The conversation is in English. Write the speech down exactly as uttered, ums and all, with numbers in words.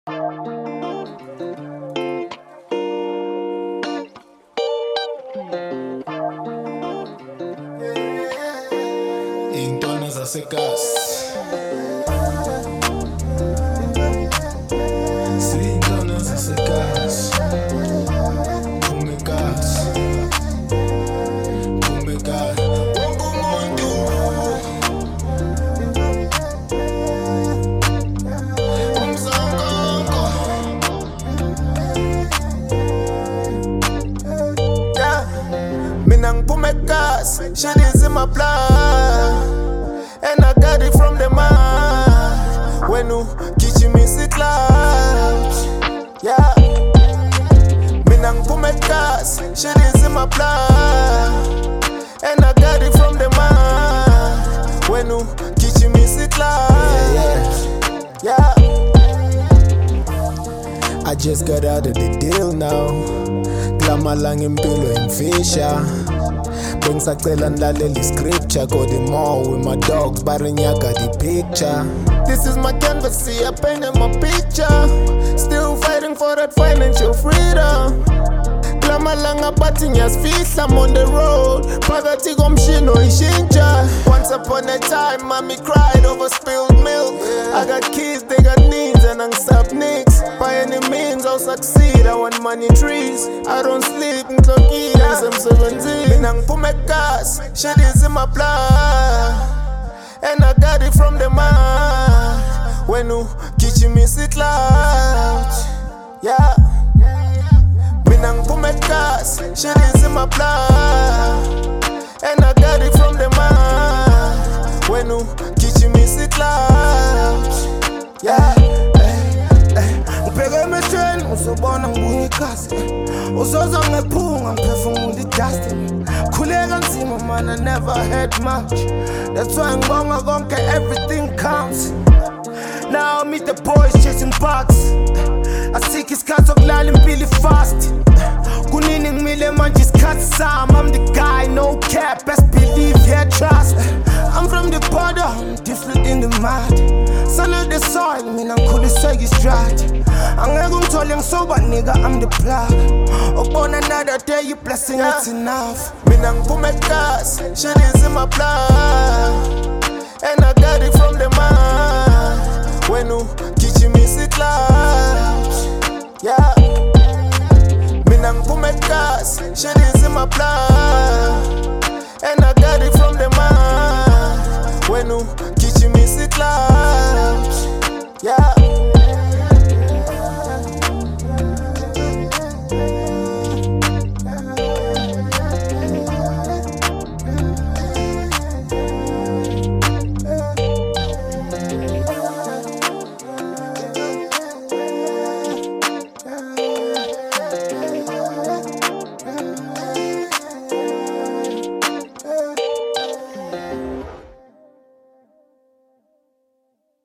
Iy'ntwana zaseGasi. Siy'ntwana zaseGasi. Phume eGasi. Phume eGasi. Wonke umuntu umzangongo. Yeah. Mina ngiphume eGasi. Shit is in my blood. And I got it from the mind. When you kiss me, see clouds. Yeah. Mina ngiphume eGasi. Shit is in my blood. And I got it from the mind. When you kiss me, see clouds. Yeah. I just got out of the deal now. Klama lang impilo imfisha. Bengisacela ngilalela scripture. Go the mall with my dogs, barinyaga the picture. This is my canvas, see I painted my picture. Still fighting for that financial freedom. Klama langa bathi ngiyasifihla, I'm on the road. Phakathi komshini oyishintsha. Once upon a time, mommy cried over spilled milk. I got kids, they got needs, and angisap nicks. By any means, I'll succeed. I want money trees. I don't sleep, ngihlokile ngisemsebenzini. Mina ngiphume eGasi, shit is in my blood. And I got it from the mind. When you kiss me, see clouds. Yeah. Mina ngiphume eGasi, shit is in my blood. And I got it from the mind. When you kiss me, see clouds. Yeah. Ngibheke emehlweni uzobona ngibuye eGasi. Uzoza ngephunga ngiphefumula idust. Khuleka nzima man, I never had much. That's why ngibonga konke, everything counts. Now I meet the boys chasing bucks. Asikho isikhathi sokulala impilo fast. Kunini ngimile manje isikhathi sami. I'm the guy, no cap, best believe, yeah, trust. I'm from the border, different in the mud. Son of the soil, mina ngikhuliswe istride. Angeke ungithole ngisoba nigga, I'm the plug. Upon another day, you blessing, yeah. It's enough. Mina ngiphume eGasi, shit is in my blood. And I got it from the mind. When you kiss me, see clouds.